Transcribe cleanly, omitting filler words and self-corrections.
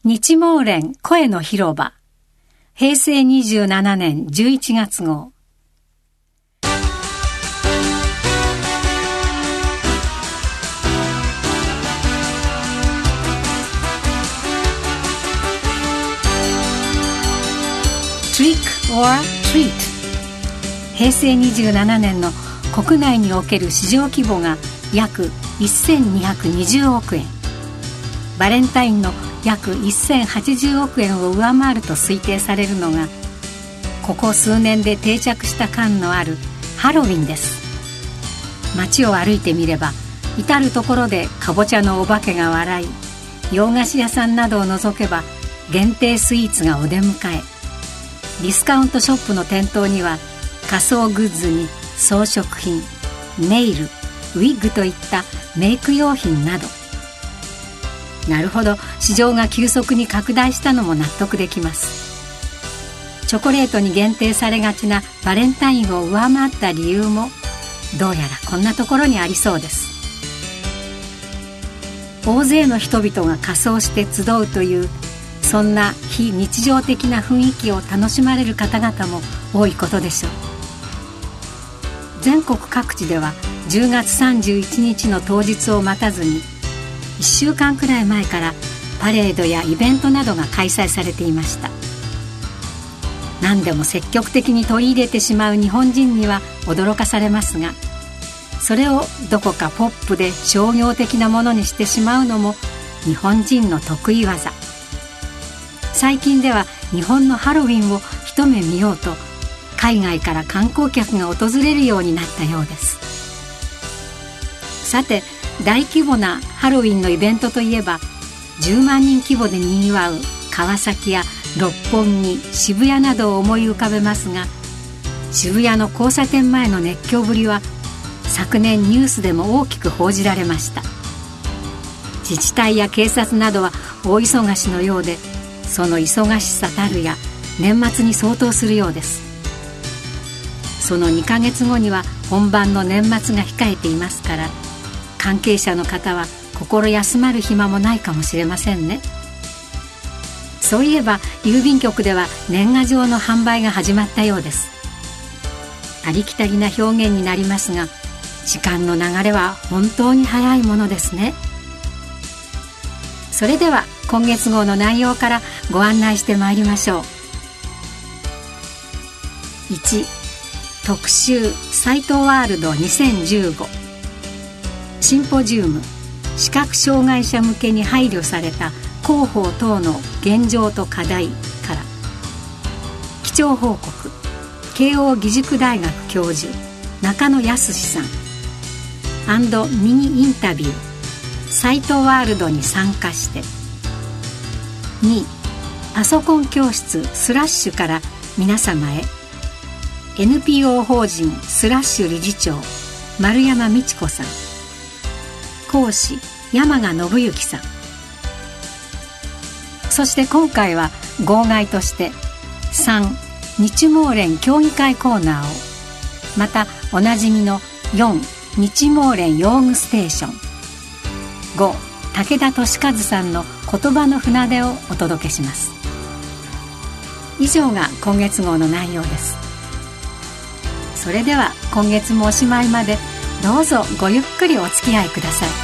日毛連声の広場、平成27年11月号。Trick or Treat。 平成27年の国内における市場規模が約1220億円、バレンタインの約1080億円を上回ると推定されるのが、ここ数年で定着した感のあるハロウィンです。街を歩いてみれば、至る所でかぼちゃのお化けが笑い、洋菓子屋さんなどを除けば限定スイーツがお出迎え、ディスカウントショップの店頭には仮装グッズに装飾品、ネイル、ウィッグといったメイク用品など。なるほど、市場が急速に拡大したのも納得できます。チョコレートに限定されがちなバレンタインを上回った理由も、どうやらこんなところにありそうです。大勢の人々が仮装して集うという、そんな非日常的な雰囲気を楽しまれる方々も多いことでしょう。全国各地では10月31日の当日を待たずに、1週間くらい前からパレードやイベントなどが開催されていました。何でも積極的に取り入れてしまう日本人には驚かされますが、それをどこかポップで商業的なものにしてしまうのも日本人の得意技。最近では日本のハロウィンを一目見ようと、海外から観光客が訪れるようになったようです。さて、大規模なハロウィンのイベントといえば、10万人規模でにぎわう川崎や六本木、渋谷などを思い浮かべますが、渋谷の交差点前の熱狂ぶりは昨年ニュースでも大きく報じられました。自治体や警察などは大忙しのようで、その忙しさたるや年末に相当するようです。その2ヶ月後には本番の年末が控えていますから、関係者の方は心休まる暇もないかもしれませんね。そういえば郵便局では年賀状の販売が始まったようです。ありきたりな表現になりますが、時間の流れは本当に早いものですね。それでは今月号の内容からご案内してまいりましょう。1、特集サイトワールド2015、シンポジウム、視覚障害者向けに配慮された広報等の現状と課題から、基調報告、慶應義塾大学教授中野康さん&ミニインタビュー、サイトワールドに参加して。2、パソコン教室スラッシュから皆様へ、 NPO 法人スラッシュ理事長丸山美智子さん、講師山賀信之さん。そして今回は号外として3、日毛連協議会コーナーを、またおなじみの4、日毛連用具ステーション、5、武田俊和さんの言葉の船出をお届けします。以上が今月号の内容です。それでは今月もおしまいまでどうぞごゆっくりお付き合いください。